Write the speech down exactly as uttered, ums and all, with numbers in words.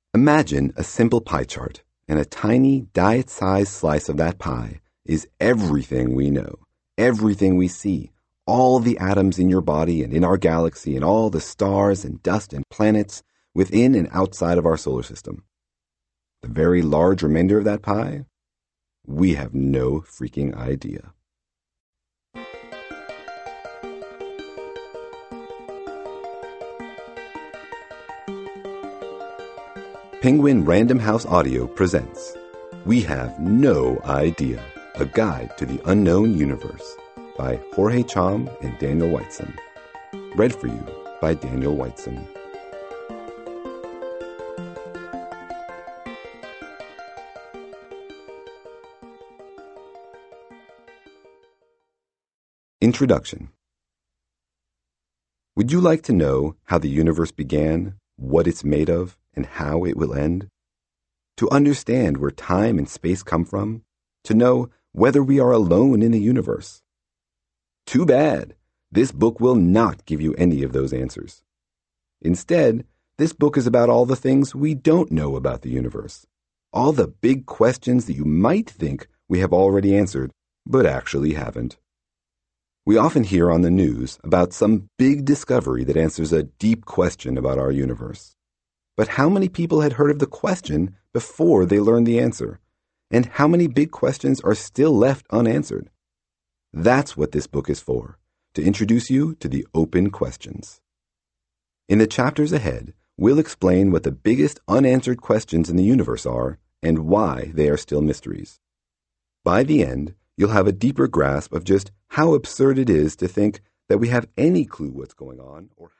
Imagine a simple pie chart, and a tiny, diet-sized slice of that pie is everything we know, everything we see, all the atoms in your body and in our galaxy and all the stars and dust and planets within and outside of our solar system. The very large remainder of that pie? We have no freaking idea. Penguin Random House Audio presents We Have No Idea, A Guide to the Unknown Universe by Jorge Cham and Daniel Whiteson. Read for you by Daniel Whiteson. Introduction. Would you like to know how the universe began, what it's made of, and how it will end? To understand where time and space come from? To know whether we are alone in the universe? Too bad! This book will not give you any of those answers. Instead, this book is about all the things we don't know about the universe. All the big questions that you might think we have already answered, but actually haven't. We often hear on the news about some big discovery that answers a deep question about our universe. But how many people had heard of the question before they learned the answer? And how many big questions are still left unanswered? That's what this book is for, to introduce you to the open questions. In the chapters ahead, we'll explain what the biggest unanswered questions in the universe are and why they are still mysteries. By the end, you'll have a deeper grasp of just how absurd it is to think that we have any clue what's going on or